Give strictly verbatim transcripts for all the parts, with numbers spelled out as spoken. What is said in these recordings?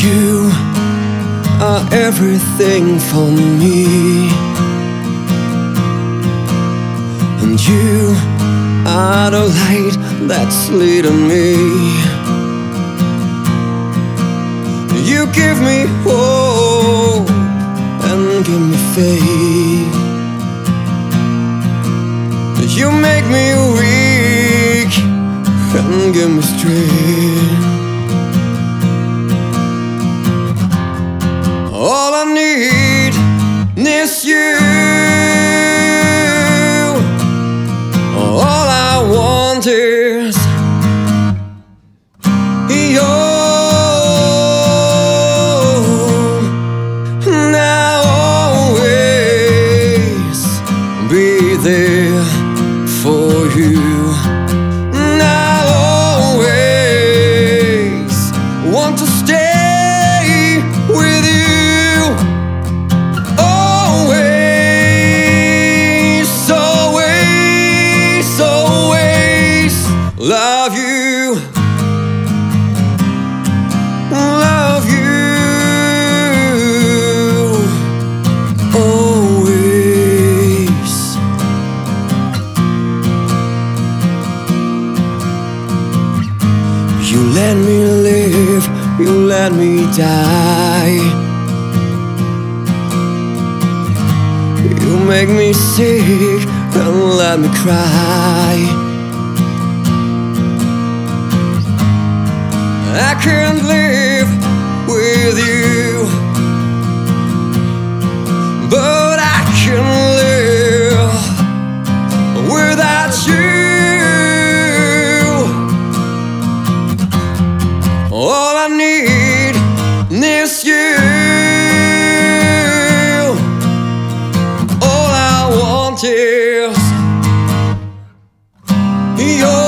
You are everything for me, and you are the light that's leading me. You give me hope and give me faith. You make me weak and give me strength. All I need is you. All I want is you. And I'll always be there for you. And I'll always want to stay with you. Love you, love you, always. You let me live, you let me die. You make me sick and let me cry. I can't live with you, but I can live without you. All I need is you. All I want is you.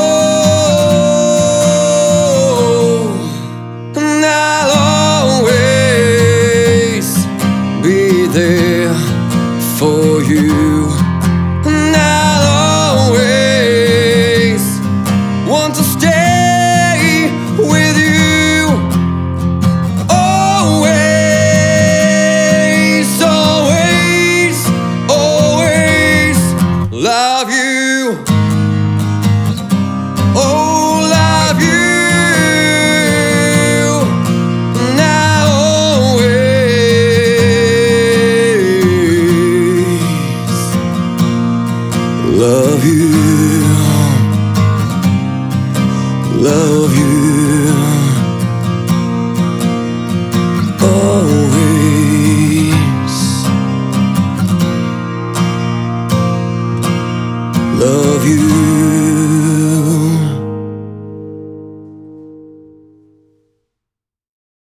There for you, and I'll always want to stay with you. Always, always, always love you. Oh, love you. Love you, love you, always. Love you.